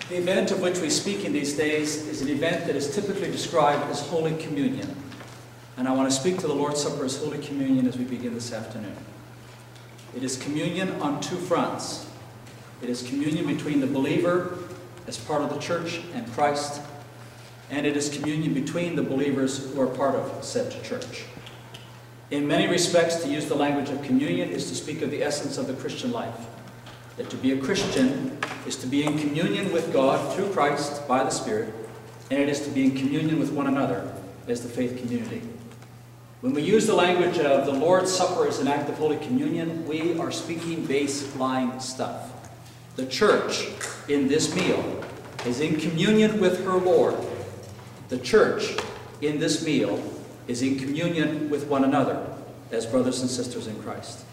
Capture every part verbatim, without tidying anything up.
The event of which we speak in these days is an event that is typically described as Holy Communion. And I want to speak to the Lord's Supper as Holy Communion as we begin this afternoon. It is communion on two fronts. It is communion between the believer as part of the church and Christ, and it is communion between the believers who are part of said church. In many respects, to use the language of communion is to speak of the essence of the Christian life. That to be a Christian is to be in communion with God through Christ by the Spirit, and it is to be in communion with one another as the faith community. When we use the language of the Lord's Supper as an act of Holy Communion, we are speaking baseline stuff. The church in this meal is in communion with her Lord. The church in this meal is in communion with one another as brothers and sisters in Christ.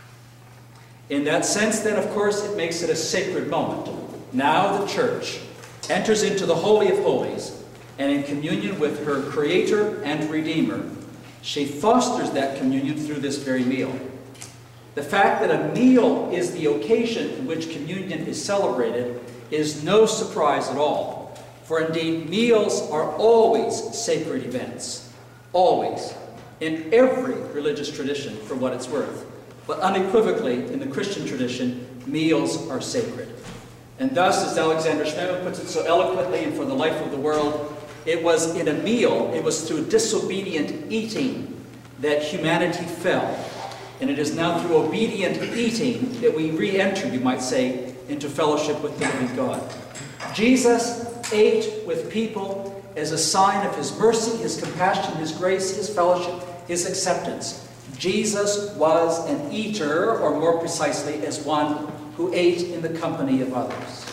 In that sense, then, of course, it makes it a sacred moment. Now the church enters into the Holy of Holies, and in communion with her Creator and Redeemer, she fosters that communion through this very meal. The fact that a meal is the occasion in which communion is celebrated is no surprise at all, for indeed meals are always sacred events. Always. In every religious tradition, for what it's worth. But unequivocally, in the Christian tradition, meals are sacred. And thus, as Alexander Schmemann puts it so eloquently and for the life of the world, it was in a meal, it was through disobedient eating that humanity fell. And it is now through obedient eating that we re-enter, you might say, into fellowship with the living God. Jesus ate with people as a sign of his mercy, his compassion, his grace, his fellowship, his acceptance. Jesus was an eater, or more precisely, as one who ate in the company of others.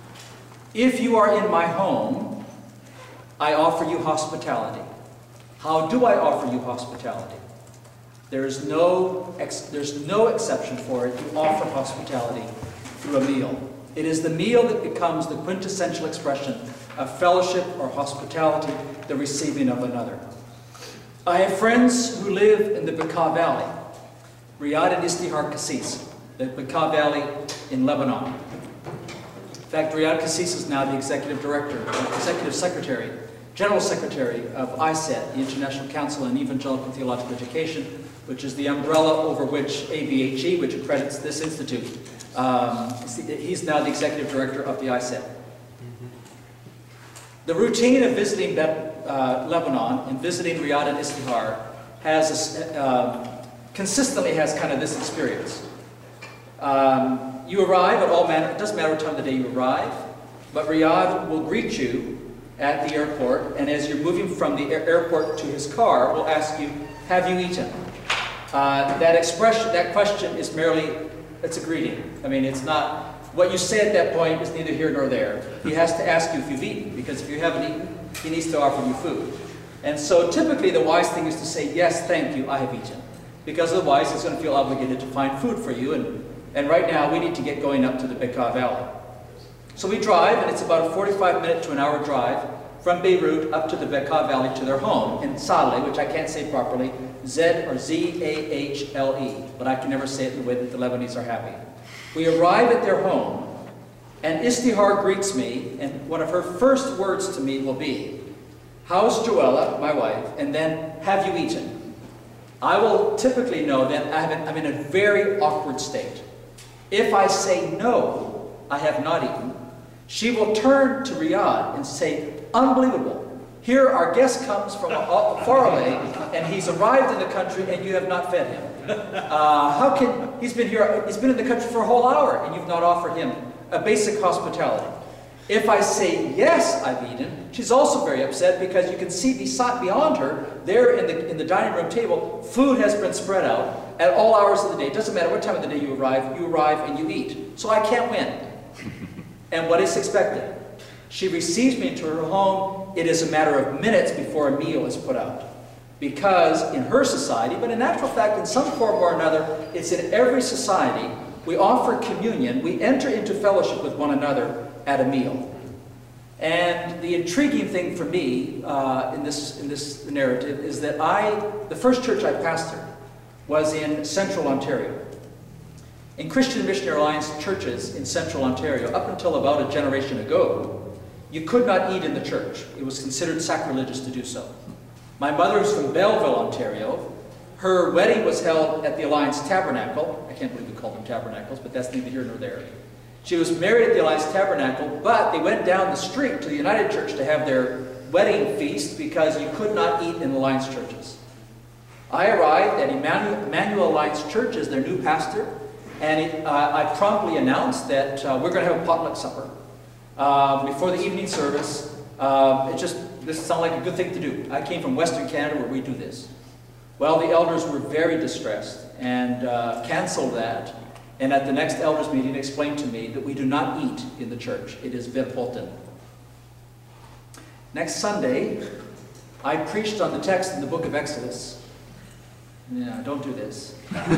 If you are in my home, I offer you hospitality. How do I offer you hospitality? There is no, ex there's no exception for it. You offer hospitality through a meal. It is the meal that becomes the quintessential expression of fellowship or hospitality, the receiving of another. I have friends who live in the Bekaa Valley, Riyadh and Istihar Cassis, the Bekaa Valley in Lebanon. In fact, Riyadh Cassis is now the executive director, executive secretary, general secretary of I S E T, the International Council on Evangelical Theological Education, which is the umbrella over which A B H E, which accredits this institute, um, he's now the executive director of the I S E T. The routine of visiting uh, Lebanon and visiting Riyadh and Istihar has a, uh, consistently has kind of this experience. Um, you arrive at all manner, it doesn't matter what time of the day you arrive, but Riyadh will greet you at the airport, and as you're moving from the airport to his car, will ask you, have you eaten? Uh, that expression, that question is merely, it's a greeting. I mean, it's not, what you say at that point is neither here nor there. He has to ask you if you've eaten, because if you haven't eaten, he needs to offer you food. And so typically the wise thing is to say, yes, thank you, I have eaten. Because otherwise he's going to feel obligated to find food for you, and, and right now we need to get going up to the Bekaa Valley. So we drive, and it's about a forty-five minute to an hour drive from Beirut up to the Bekaa Valley to their home in Saleh, which I can't say properly, Z or Z A H L E, but I can never say it the way that the Lebanese are happy. We arrive at their home, and Istihar greets me, and one of her first words to me will be, how's Joella, my wife, and then, have you eaten? I will typically know that I'm in a very awkward state. If I say no, I have not eaten, she will turn to Riyadh and say, unbelievable, here our guest comes from far away, and he's arrived in the country and you have not fed him. Uh, how can, he's been here, he's been in the country for a whole hour and you've not offered him a basic hospitality. If I say yes, I've eaten, she's also very upset because you can see beside, beyond her, there in the, in the dining room table, food has been spread out at all hours of the day. It doesn't matter what time of the day you arrive, you arrive and you eat. So I can't win. And what is expected? She receives me into her home. It is a matter of minutes before a meal is put out. Because in her society, but in actual fact, in some form or another, it's in every society, we offer communion, we enter into fellowship with one another at a meal. And the intriguing thing for me uh, in, this, in this narrative is that I, the first church I pastored was in central Ontario. In Christian Missionary Alliance churches in Central Ontario, up until about a generation ago, you could not eat in the church. It was considered sacrilegious to do so. My mother is from Belleville, Ontario. Her wedding was held at the Alliance Tabernacle. I can't believe we call them tabernacles, but that's neither here nor there. She was married at the Alliance Tabernacle, but they went down the street to the United Church to have their wedding feast because you could not eat in Alliance churches. I arrived at Emmanuel, Emmanuel Alliance Church as their new pastor, and it, uh, I promptly announced that uh, we're going to have a potluck supper uh, before the evening service. Uh, it just, this sounded like a good thing to do. I came from Western Canada where we do this. Well, the elders were very distressed and uh, canceled that, and at the next elders meeting explained to me that we do not eat in the church. It is verboten. Next Sunday, I preached on the text in the book of Exodus. Yeah, don't do this.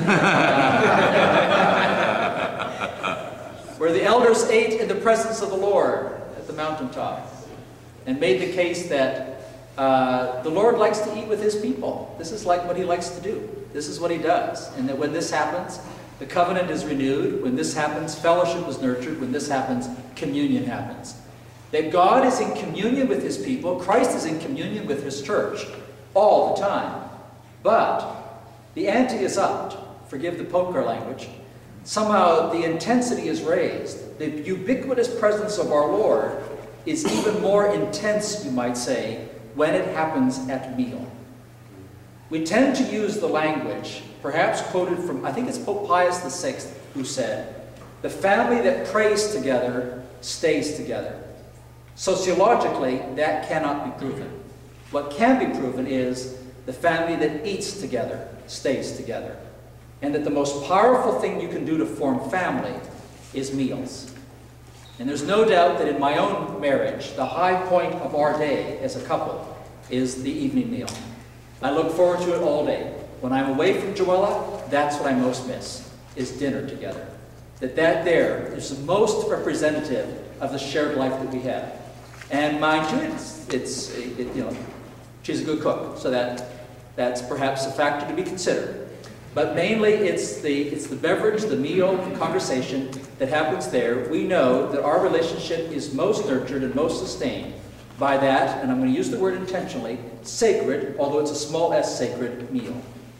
Where the elders ate in the presence of the Lord at the mountaintop and made the case that uh, the Lord likes to eat with his people. This is like what he likes to do. This is what he does. And that when this happens, the covenant is renewed. When this happens, fellowship is nurtured. When this happens, communion happens. That God is in communion with his people. Christ is in communion with his church all the time. But the ante is upped. Forgive the poker language. Somehow the intensity is raised. The ubiquitous presence of our Lord is even more intense, you might say, when it happens at meal. We tend to use the language, perhaps quoted from, I think it's Pope Pius the Sixth, who said, "The family that prays together stays together." Sociologically, that cannot be proven. What can be proven is the family that eats together stays together. And that the most powerful thing you can do to form family is meals. And there's no doubt that in my own marriage, the high point of our day as a couple is the evening meal. I look forward to it all day. When I'm away from Joella, that's what I most miss, is dinner together. That that there is the most representative of the shared life that we have. And mind you, it's, it's it, you know, she's a good cook, so that that's perhaps a factor to be considered. But mainly it's the, it's the beverage, the meal, the conversation that happens there. We know that our relationship is most nurtured and most sustained by that, and I'm going to use the word intentionally, sacred, although it's a small s sacred meal.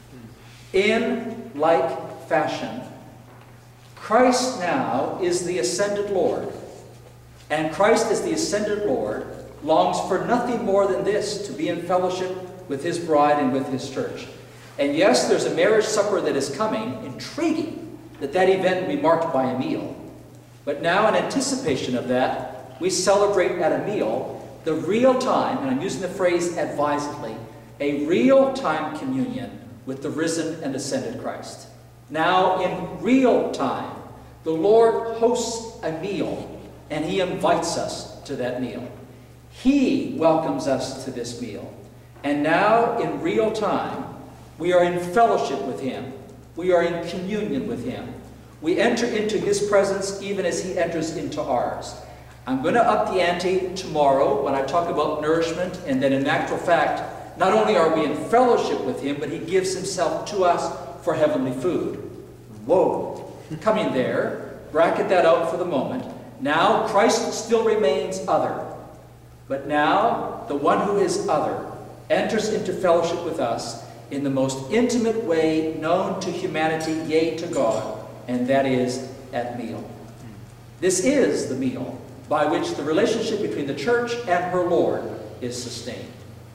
In like fashion, Christ now is the ascended Lord, and Christ as the ascended Lord longs for nothing more than this, to be in fellowship with his bride and with his church. And yes, there's a marriage supper that is coming. Intriguing that that event will be marked by a meal. But now in anticipation of that, we celebrate at a meal the real time, and I'm using the phrase advisedly, a real time communion with the risen and ascended Christ. Now in real time, the Lord hosts a meal and he invites us to that meal. He welcomes us to this meal. And now in real time, we are in fellowship with him. We are in communion with him. We enter into his presence even as he enters into ours. I'm going to up the ante tomorrow when I talk about nourishment, and that in actual fact, not only are we in fellowship with him, but he gives himself to us for heavenly food. Whoa! Coming there, bracket that out for the moment. Now Christ still remains other. But now the one who is other enters into fellowship with us in the most intimate way known to humanity, yea, to God, and that is at meal. This is the meal by which the relationship between the church and her Lord is sustained.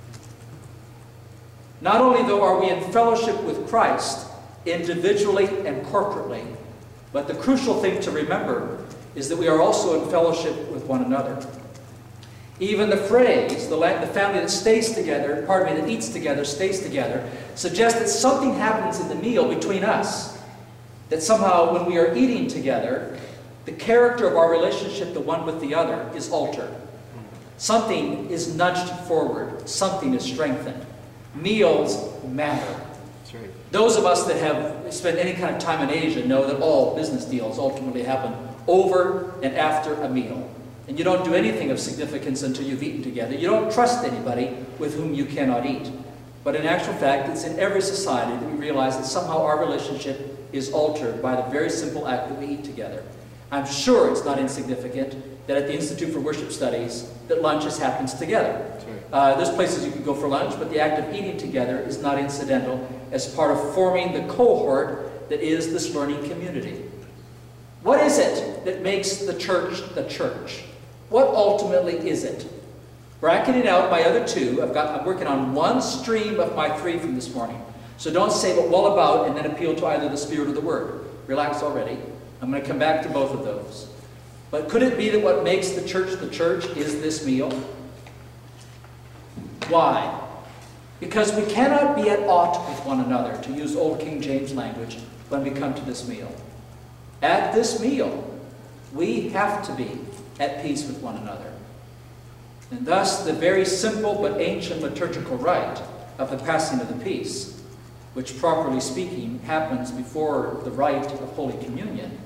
Not only, though, are we in fellowship with Christ individually and corporately, but the crucial thing to remember is that we are also in fellowship with one another. Even the phrase, the, the family that stays together, pardon me, that eats together, stays together, suggests that something happens in the meal between us. That somehow when we are eating together, the character of our relationship, the one with the other, is altered. Something is nudged forward. Something is strengthened. Meals matter. That's right. Those of us that have spent any kind of time in Asia know that all business deals ultimately happen over and after a meal. And you don't do anything of significance until you've eaten together. You don't trust anybody with whom you cannot eat. But in actual fact, it's in every society that we realize that somehow our relationship is altered by the very simple act that we eat together. I'm sure it's not insignificant that at the Institute for Worship Studies that lunches happens together. Uh, there's places you can go for lunch, but the act of eating together is not incidental as part of forming the cohort that is this learning community. What is it that makes the church the church? What ultimately is it? Bracketing out my other two, I've got, I'm working on one stream of my three from this morning. So don't say, but what about, and then appeal to either the Spirit or the Word. Relax already. I'm going to come back to both of those. But could it be that what makes the church the church is this meal? Why? Because we cannot be at aught with one another, to use old King James language, when we come to this meal. At this meal, we have to be at peace with one another. And thus, the very simple but ancient liturgical rite of the passing of the peace, which properly speaking happens before the rite of Holy Communion,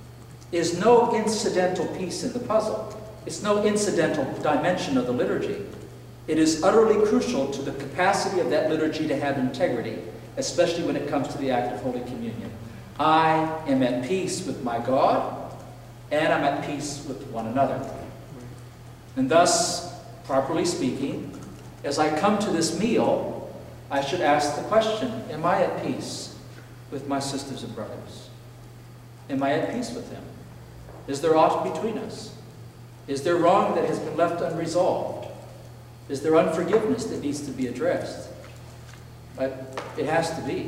is no incidental piece in the puzzle. It's no incidental dimension of the liturgy. It is utterly crucial to the capacity of that liturgy to have integrity, especially when it comes to the act of Holy Communion. I am at peace with my God, and I'm at peace with one another. And thus, properly speaking, as I come to this meal, I should ask the question, am I at peace with my sisters and brothers? Am I at peace with them? Is there aught between us? Is there wrong that has been left unresolved? Is there unforgiveness that needs to be addressed? But it has to be.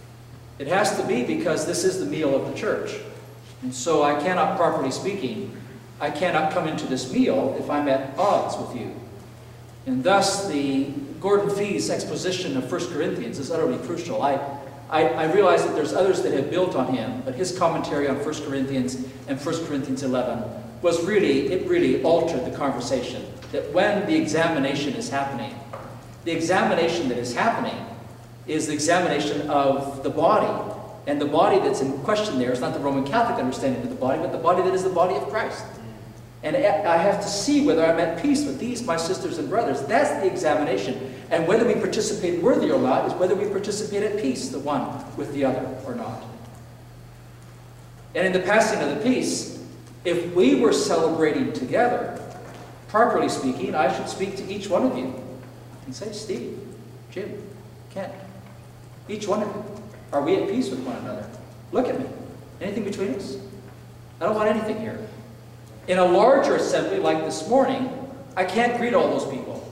It has to be because this is the meal of the church. And so I cannot, properly speaking, I cannot come into this meal if I'm at odds with you. And thus the Gordon Fee's exposition of First Corinthians is utterly crucial. I, I, I realize that there's others that have built on him, but his commentary on First Corinthians and First Corinthians eleven was really, it really altered the conversation. That when the examination is happening, the examination that is happening is the examination of the body. And the body that's in question there is not the Roman Catholic understanding of the body, but the body that is the body of Christ. And I have to see whether I'm at peace with these, my sisters and brothers. That's the examination. And whether we participate worthy or not is whether we participate at peace, the one with the other or not. And in the passing of the peace, if we were celebrating together, properly speaking, I should speak to each one of you and say, Steve, Jim, Kent, each one of you, are we at peace with one another? Look at me. Anything between us? I don't want anything here. In a larger assembly like this morning, I can't greet all those people.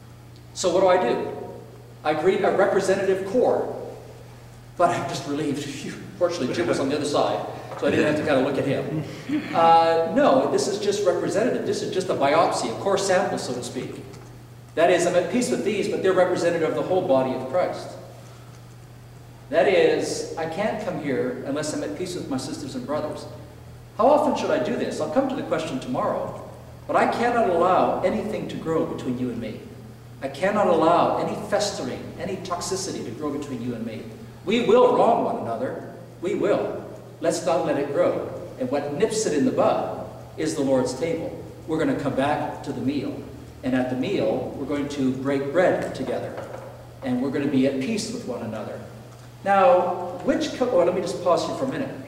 So what do I do? I greet a representative core. But I'm just relieved. Fortunately, Jim was on the other side, so I didn't have to kind of look at him. Uh, no, this is just representative. This is just a biopsy, a core sample, so to speak. That is, I'm at peace with these, but they're representative of the whole body of Christ. That is, I can't come here unless I'm at peace with my sisters and brothers. How often should I do this? I'll come to the question tomorrow. But I cannot allow anything to grow between you and me. I cannot allow any festering, any toxicity to grow between you and me. We will wrong one another. We will. Let's not let it grow. And what nips it in the bud is the Lord's table. We're going to come back to the meal. And at the meal, we're going to break bread together. And we're going to be at peace with one another. Now, which, oh, let me just pause here for a minute.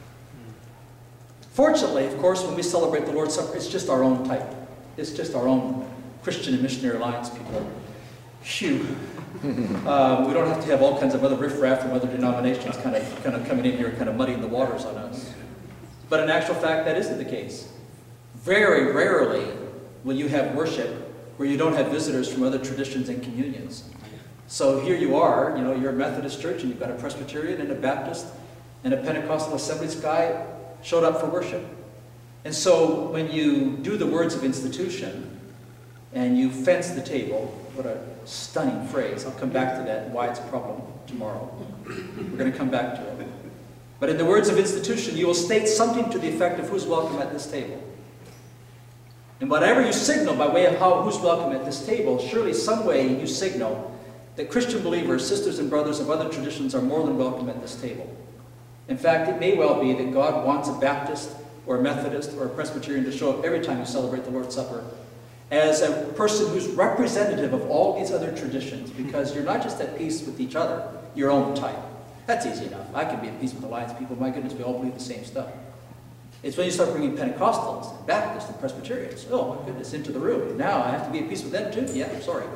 Fortunately, of course, when we celebrate the Lord's Supper, it's just our own type. It's just our own Christian and Missionary Alliance people. Phew. Um, we don't have to have all kinds of other riffraff from other denominations kind of, kind of coming in here and kind of muddying the waters on us. But in actual fact, that isn't the case. Very rarely will you have worship where you don't have visitors from other traditions and communions. So here you are, you know, you're a Methodist church and you've got a Presbyterian and a Baptist and a Pentecostal Assemblies guy showed up for worship. And so when you do the words of institution and you fence the table, what a stunning phrase. I'll come back to that and why it's a problem tomorrow. We're going to come back to it. But in the words of institution, you will state something to the effect of who's welcome at this table. And whatever you signal by way of how who's welcome at this table, surely some way you signal that Christian believers, sisters and brothers of other traditions are more than welcome at this table. In fact, it may well be that God wants a Baptist or a Methodist or a Presbyterian to show up every time you celebrate the Lord's Supper as a person who's representative of all these other traditions, because you're not just at peace with each other, your own type. That's easy enough. I can be at peace with Alliance people. My goodness, we all believe the same stuff. It's when you start bringing Pentecostals, and Baptists, and Presbyterians, oh my goodness, into the room. Now I have to be at peace with them too? Yeah, I'm sorry.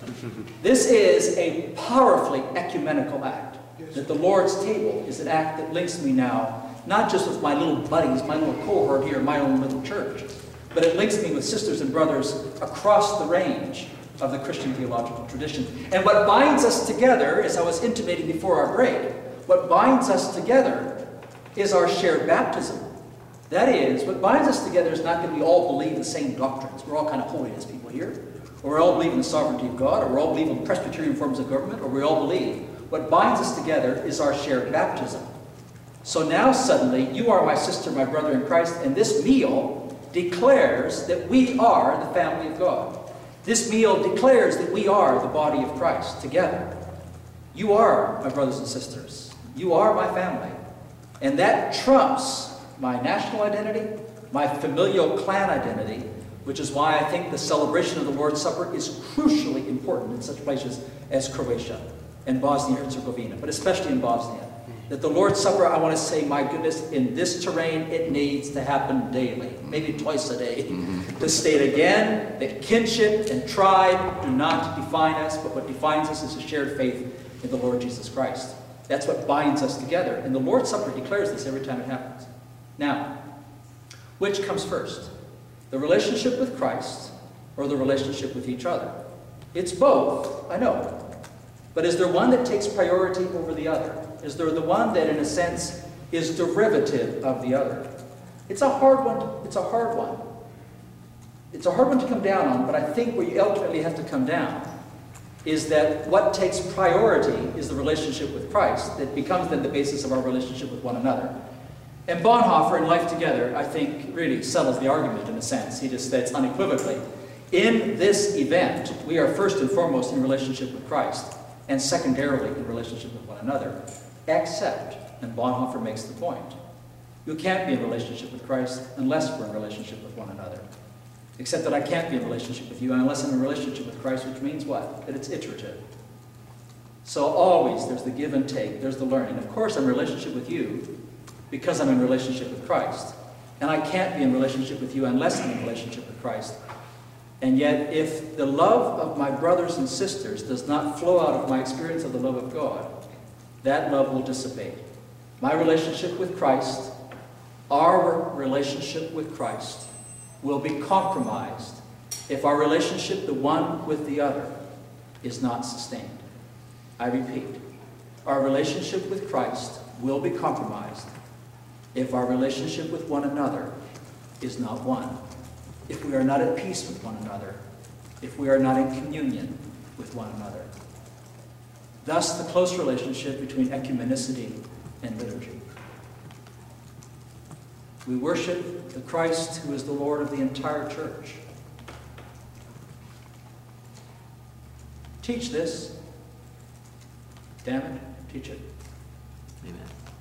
This is a powerfully ecumenical act. That the Lord's table is an act that links me now, not just with my little buddies, my little cohort here, my own little church, but it links me with sisters and brothers across the range of the Christian theological tradition. And what binds us together, as I was intimating before our break, what binds us together is our shared baptism. That is, what binds us together is not that we all believe the same doctrines. We're all kind of holiness people here. Or we all believe in the sovereignty of God, or we all believe in Presbyterian forms of government, or we all believe. What binds us together is our shared baptism. So now suddenly, you are my sister, my brother in Christ, and this meal declares that we are the family of God. This meal declares that we are the body of Christ together. You are my brothers and sisters. You are my family. And that trumps my national identity, my familial clan identity, which is why I think the celebration of the Lord's Supper is crucially important in such places as Croatia and Bosnia and Herzegovina, but especially in Bosnia. That the Lord's Supper, I want to say, my goodness, in this terrain, it needs to happen daily, maybe twice a day. Mm-hmm. To state again that kinship and tribe do not define us, but what defines us is a shared faith in the Lord Jesus Christ. That's what binds us together. And the Lord's Supper declares this every time it happens. Now, which comes first? The relationship with Christ or the relationship with each other? It's both, I know. But is there one that takes priority over the other? Is there the one that, in a sense, is derivative of the other? It's a hard one. To, it's a hard one. It's a hard one to come down on, but I think where you ultimately have to come down is that what takes priority is the relationship with Christ that becomes then the basis of our relationship with one another. And Bonhoeffer in Life Together, I think, really settles the argument in a sense. He just states unequivocally, in this event, we are first and foremost in relationship with Christ, and secondarily in relationship with one another, except, and Bonhoeffer makes the point, you can't be in relationship with Christ unless we're in relationship with one another. Except that I can't be in relationship with you unless I'm in relationship with Christ, which means what? That it's iterative. So always there's the give and take, there's the learning. Of course I'm in relationship with you because I'm in relationship with Christ. And I can't be in relationship with you unless I'm in relationship with Christ. And yet, if the love of my brothers and sisters does not flow out of my experience of the love of God, that love will dissipate. My relationship with Christ, our relationship with Christ, will be compromised if our relationship, the one with the other, is not sustained. I repeat, our relationship with Christ will be compromised if our relationship with one another is not one. If we are not at peace with one another, if we are not in communion with one another. Thus, the close relationship between ecumenicity and liturgy. We worship the Christ who is the Lord of the entire church. Teach this. Damn it, teach it. Amen.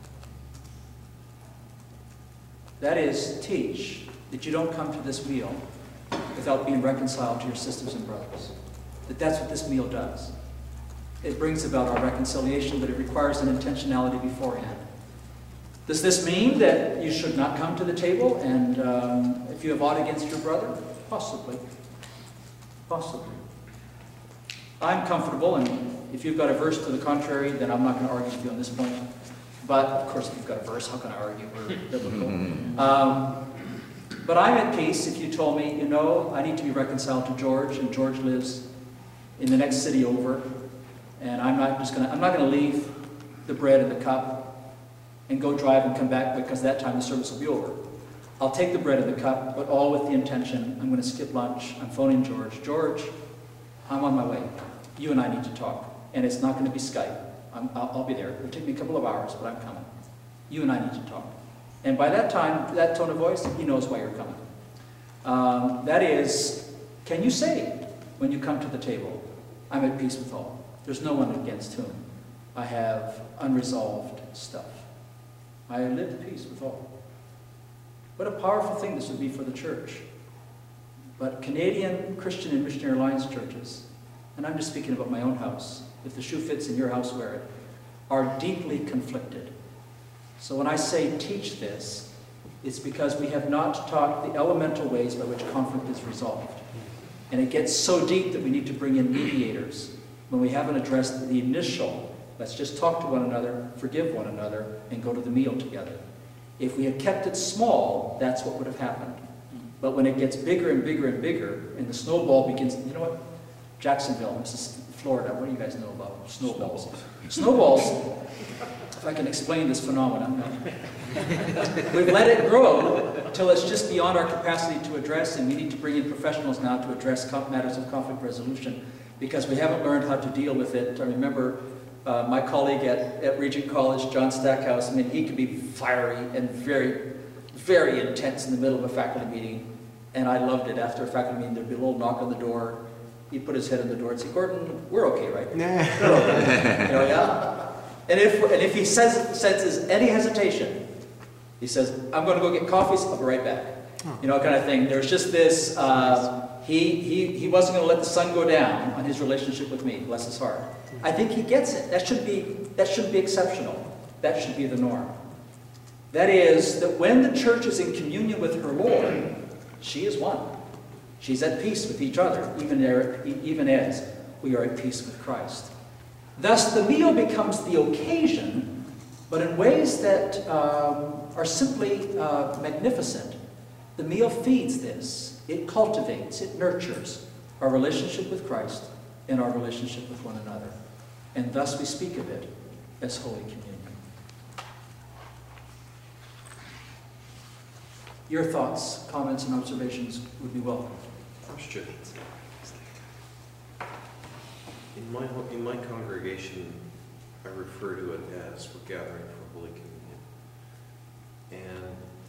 That is, teach that you don't come to this meal without being reconciled to your sisters and brothers. That that's what this meal does. It brings about our reconciliation, but it requires an intentionality beforehand. Does this mean that you should not come to the table and um, if you have aught against your brother? Possibly. Possibly. I'm comfortable, and if you've got a verse to the contrary, then I'm not going to argue with you on this point. But, of course, if you've got a verse, how can I argue? We're biblical. Um, but I'm at peace if you told me, you know, I need to be reconciled to George, and George lives in the next city over, and I'm not just going to, I'm not going to leave the bread and the cup and go drive and come back because that time the service will be over. I'll take the bread and the cup, but all with the intention, I'm going to skip lunch, I'm phoning George. George, I'm on my way. You and I need to talk. And it's not going to be Skype. I'm, I'll, I'll be there. It'll take me a couple of hours, but I'm coming. You and I need to talk. And by that time, that tone of voice, he knows why you're coming. Um, that is, can you say when you come to the table, I'm at peace with all. There's no one against whom I have unresolved stuff. I live at peace with all. What a powerful thing this would be for the church. But Canadian Christian and Missionary Alliance churches, and I'm just speaking about my own house, if the shoe fits in your house, wear it. are deeply conflicted. So when I say teach this, it's because we have not taught the elemental ways by which conflict is resolved. And it gets so deep that we need to bring in mediators when we haven't addressed the initial, let's just talk to one another, forgive one another, and go to the meal together. If we had kept it small, that's what would have happened. But when it gets bigger and bigger and bigger, and the snowball begins, you know what? Jacksonville, Missus Florida, what do you guys know about snowballs? Snowballs, if I can explain this phenomenon, we've let it grow till it's just beyond our capacity to address, and we need to bring in professionals now to address matters of conflict resolution because we haven't learned how to deal with it. I remember uh, my colleague at, at Regent College, John Stackhouse, I mean, he could be fiery and very, very intense in the middle of a faculty meeting, and I loved it. After a faculty meeting, there'd be a little knock on the door. He'd put his head in the door and say, "Gordon, we're okay, right?" Nah. Okay. You know, yeah? And if, and if he says, senses any hesitation, he says, "I'm going to go get coffee, so I'll be right back." Oh. You know, kind of thing. There's just this, uh, he, he, he wasn't going to let the sun go down on his relationship with me, bless his heart. I think he gets it. That should be, that should be exceptional. That should be the norm. That is, that when the church is in communion with her Lord, she is one. She's at peace with each other, even, there, even as we are at peace with Christ. Thus, the meal becomes the occasion, but in ways that um, are simply uh, magnificent. The meal feeds this. It cultivates, it nurtures our relationship with Christ and our relationship with one another. And thus we speak of it as Holy Communion. Your thoughts, comments, and observations would be welcome. Question. In my, in my congregation, I refer to it as we're gathering for Holy Communion. And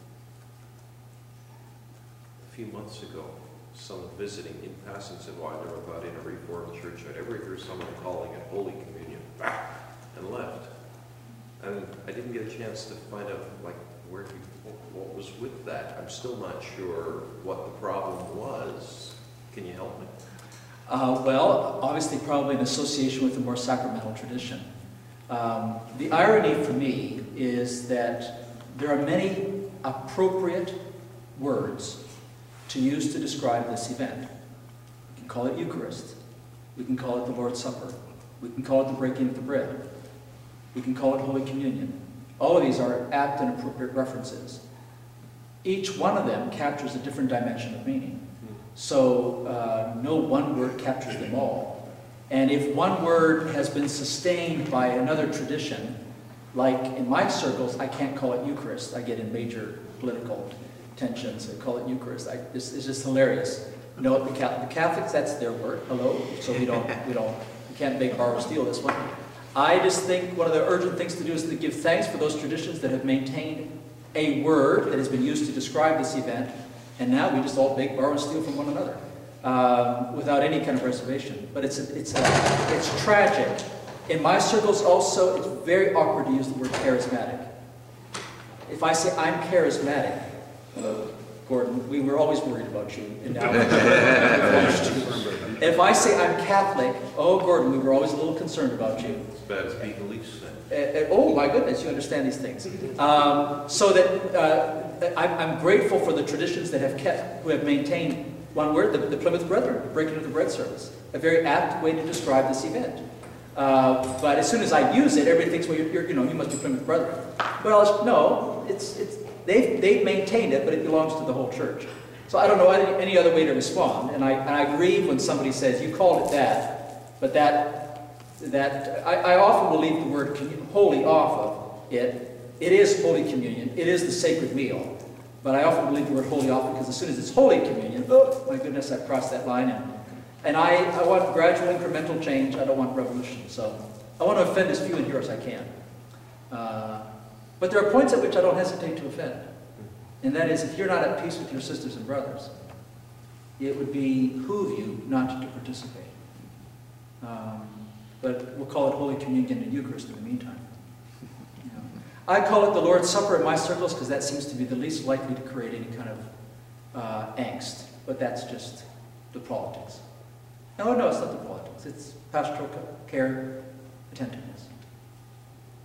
a few months ago, someone visiting in passing said, "Why, they're about in a Reformed church. I'd ever hear someone calling it Holy Communion," and left. And I didn't get a chance to find out, like, where he, what was with that. I'm still not sure what the problem was. Can you help me? Uh, well, obviously probably in association with a more sacramental tradition. Um, the irony for me is that there are many appropriate words to use to describe this event. We can call it Eucharist. We can call it the Lord's Supper. We can call it the breaking of the bread. We can call it Holy Communion. All of these are apt and appropriate references. Each one of them captures a different dimension of meaning. So uh, no one word captures them all. And if one word has been sustained by another tradition, like in my circles, I can't call it Eucharist. I get in major political tensions. I call it Eucharist. I, it's, it's just hilarious. No, the, the Catholics, that's their word. Hello. So we don't, we don't, we can't beg, borrow, steal this one. I just think one of the urgent things to do is to give thanks for those traditions that have maintained a word that has been used to describe this event. And now we just all beg, borrow, and steal from one another um, without any kind of reservation. But it's, a, it's, a, it's tragic. In my circles also, it's very awkward to use the word charismatic. If I say I'm charismatic, uh, Gordon, we were always worried about you. And now if I say I'm Catholic, oh, Gordon, we were always a little concerned about you. It's bad as being beliefs then. Uh, uh, oh, my goodness, you understand these things. Um, so that uh, I'm, I'm grateful for the traditions that have kept, who have maintained one word, the, the Plymouth Brethren, the breaking of the bread service. A very apt way to describe this event. Uh, but as soon as I use it, everybody thinks, well, you're, you're, you know, you must be Plymouth Brethren. Well, no, it's, it's, they've, they've maintained it, but it belongs to the whole church. So I don't know any, any other way to respond. And I, and I grieve when somebody says, you called it that, but that, that I, I often will leave the word holy off of it. It is Holy Communion. It is the sacred meal. But I often leave the word holy off because as soon as it's Holy Communion, oh, my goodness, I've crossed that line. And, and I, I want gradual incremental change. I don't want revolution. So I want to offend as few in here as I can. Uh, but there are points at which I don't hesitate to offend. And that is, if you're not at peace with your sisters and brothers, it would behoove you not to participate. Um, but we'll call it Holy Communion and Eucharist in the meantime. You know. I call it the Lord's Supper in my circles because that seems to be the least likely to create any kind of uh, angst. But that's just the politics. No, no, it's not the politics. It's pastoral care, attentiveness.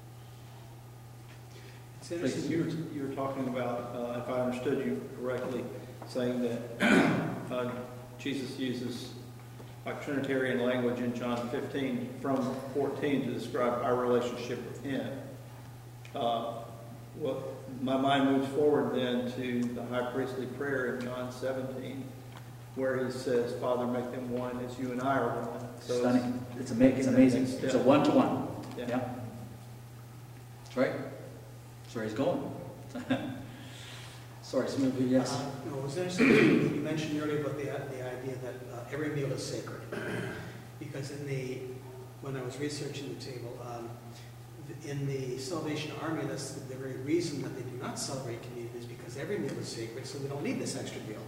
It's interesting, you were, you were talking about, uh, if I understood you correctly, saying that uh, Jesus uses like Trinitarian language in John fifteen from fourteen to describe our relationship with Him. Uh, well, my mind moves forward then to the high priestly prayer in John seventeen, where He says, "Father, make them one as you and I are one." So Stunning. It's, ama- it's amazing. It's a one-to-one. Yeah. Yeah. That's right. That's where He's going. Sorry, Smoothie, yes. Uh, no, it was interesting, you you mentioned earlier about the, the idea that uh, every meal is sacred. Because in the, when I was researching the table, um, in the Salvation Army, that's the very reason that they do not celebrate communion is because every meal is sacred, so we don't need this extra meal.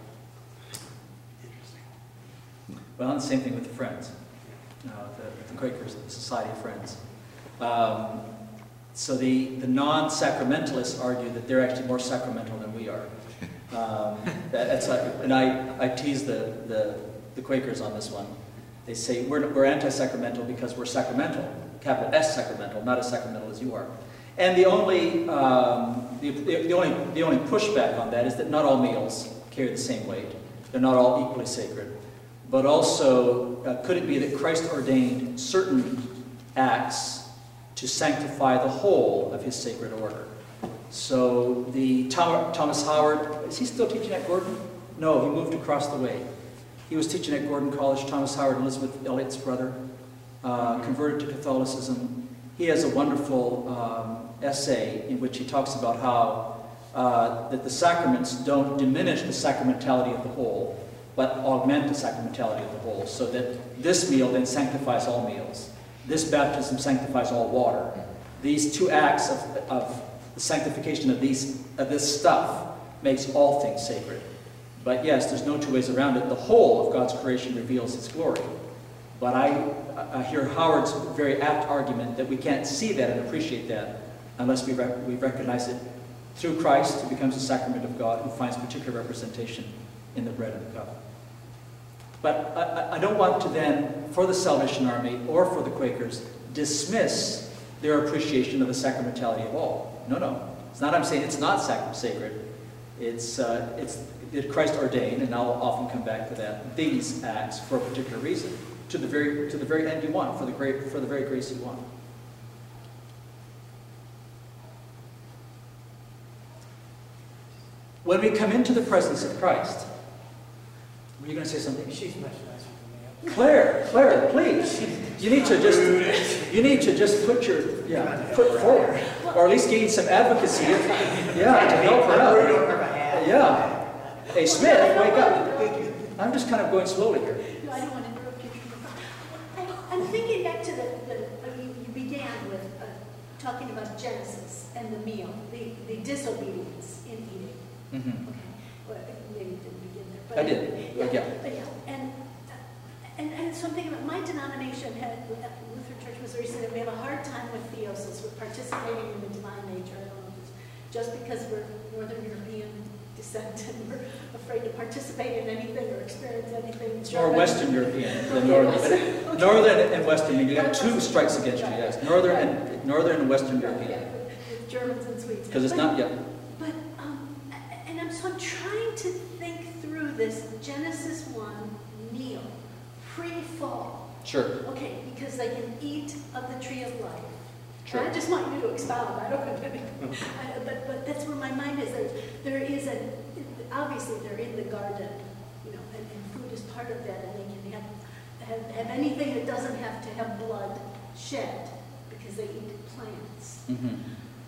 Interesting. Well, and the same thing with the Friends. Uh, the, the Quakers, the Society of Friends. Um, so the, the non-sacramentalists argue that they're actually more sacramental than we are. Um, that, that's like, and I, I tease the, the, the Quakers on this one. They say we're, we're anti-sacramental because we're sacramental, capital S sacramental, not as sacramental as you are. And the only, um, the, the, the, only, the only pushback on that is that not all meals carry the same weight. They're not all equally sacred. But also, uh, could it be that Christ ordained certain acts to sanctify the whole of His sacred order? So the Tom, Thomas Howard, is he still teaching at Gordon? No, he moved across the way. He was teaching at Gordon College. Thomas Howard, Elizabeth Elliot's brother, uh, converted to Catholicism. He has a wonderful um, essay in which he talks about how uh, that the sacraments don't diminish the sacramentality of the whole, but augment the sacramentality of the whole, so that this meal then sanctifies all meals. This baptism sanctifies all water. These two acts of, of the sanctification of, these, of this stuff makes all things sacred. But yes, there's no two ways around it. The whole of God's creation reveals His glory. But I, I hear Howard's very apt argument that we can't see that and appreciate that unless we, rec we recognize it through Christ, who becomes the sacrament of God, who finds particular representation in the bread and the cup. But I, I don't want to then, for the Salvation Army or for the Quakers, dismiss their appreciation of the sacramentality of all. No, no. It's not I'm saying it's not sac sacred. It's, uh, it's it Christ ordained, and I'll often come back to that, these acts for a particular reason, to the very, to the very end you want, for the, great, for the very grace you want. When we come into the presence of Christ, were you going to say something? She's much nicer than me. Claire, Claire, please. You need to just, you need to just put your, yeah, foot forward, or at least gain some advocacy, yeah, to help her out. Yeah. Hey, Smith, wake up. I'm just kind of going slowly here. No, I don't want to interrupt you. I, I'm thinking back to the, the uh, you, you began with uh, talking about Genesis and the meal, the, the disobedience in eating. Mm-hmm. Okay, well, maybe you didn't begin there. But I did, Yeah, yeah. But yeah, and, and, and something about my denomination, had, Lutheran Church Missouri, said that we have a hard time with theosis, with participating in the divine nature. I don't know if it's just because we're Northern European descent and we're afraid to participate in anything or experience anything. It's more Western European than Northern. Okay. Northern and Western, you got two strikes against you, yes. Northern and Northern and Western European. Yeah, with Germans and Swedes. Because it's but, not yet. But, um, and I'm, so I'm trying to think through this Genesis one meal, pre-fall. Sure. Okay, because they can eat of the tree of life. Sure. I just want you to expound. I don't know anything. But, but that's where my mind is. There, there is a, obviously they're in the garden, you know, and, and food is part of that, and they can have, have, have anything that doesn't have to have blood shed because they eat plants. Mm-hmm.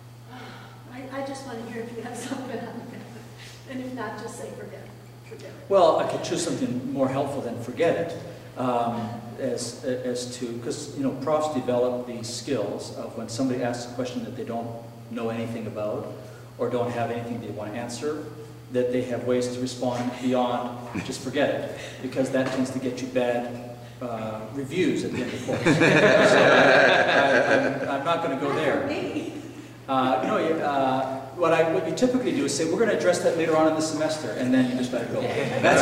I, I just want to hear if you have something on that. And if not, just say forget it. Forget it. Well, I could choose something more helpful than forget it. Um, as, as to, because, you know, profs develop these skills of when somebody asks a question that they don't know anything about or don't have anything they want to answer, that they have ways to respond beyond just forget it, because that tends to get you bad uh, reviews at the end of the course. So I, I'm, I'm not going to go there. Uh, no, you, uh, what, I, what you typically do is say, we're going to address that later on in the semester, and then you just let it go. That's,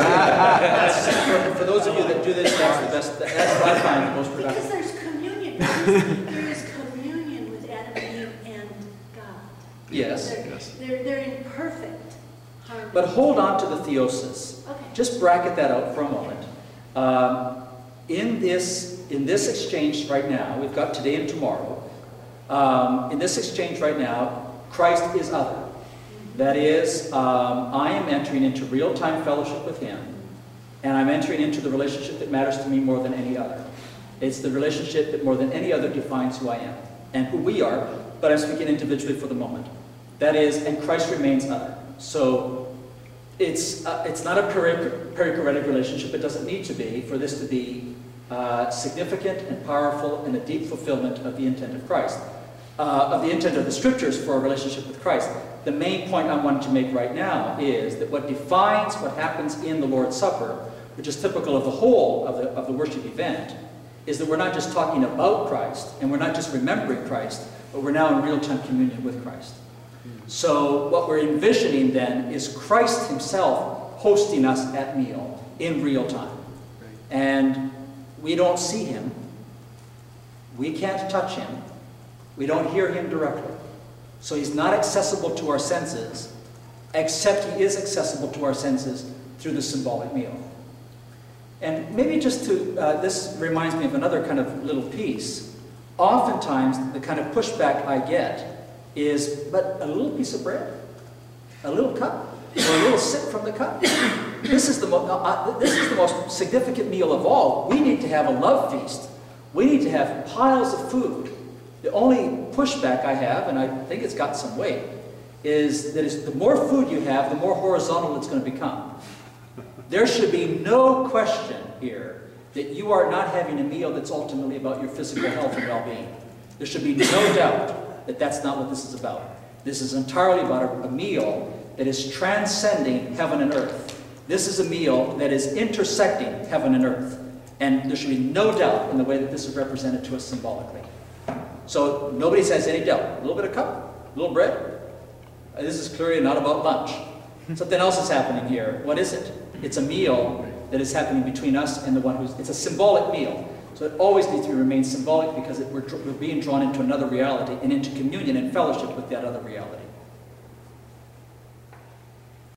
that's for, for those of you that do this, that's the best, that's what I find the most productive. Because there's communion. There is communion with Adam and Eve and God. Yes. They're, Yes. they're, they're in perfect harmony. But hold on to the theosis. Okay. Just bracket that out for a moment. Um, in this in this exchange right now, we've got today and tomorrow. Um, in this exchange right now, Christ is other. That is, um, I am entering into real-time fellowship with Him, and I'm entering into the relationship that matters to me more than any other. It's the relationship that more than any other defines who I am and who we are, but I'm speaking individually for the moment. That is, and Christ remains other. So it's, uh, it's not a peri- perichoretic relationship. It doesn't need to be for this to be uh, significant and powerful and a deep fulfillment of the intent of Christ, uh, of the intent of the Scriptures for a relationship with Christ. The main point I wanted to make right now is that what defines what happens in the Lord's Supper, which is typical of the whole of the, of the worship event, is that we're not just talking about Christ, and we're not just remembering Christ, but we're now in real-time communion with Christ. So what we're envisioning then is Christ Himself hosting us at meal in real time. And we don't see Him. We can't touch Him. We don't hear Him directly. So He's not accessible to our senses, except He is accessible to our senses through the symbolic meal. And maybe just to, uh, this reminds me of another kind of little piece. Oftentimes, the kind of pushback I get is, but a little piece of bread? A little cup? Or a little sip from the cup? This is the, mo- uh, this is the most significant meal of all. We need to have a love feast. We need to have piles of food. The only pushback I have, and I think it's got some weight, is that is the more food you have, the more horizontal it's going to become. There should be no question here that you are not having a meal that's ultimately about your physical health and well-being. There should be no doubt that that's not what this is about. This is entirely about a, a meal that is transcending heaven and earth. This is a meal that is intersecting heaven and earth. And there should be no doubt in the way that this is represented to us symbolically. So nobody says any doubt. A little bit of cup, a little bread. Uh, This is clearly not about lunch. Something else is happening here. What is it? It's a meal that is happening between us and the one who's... It's a symbolic meal. So it always needs to remain symbolic because it, we're, we're being drawn into another reality and into communion and fellowship with that other reality.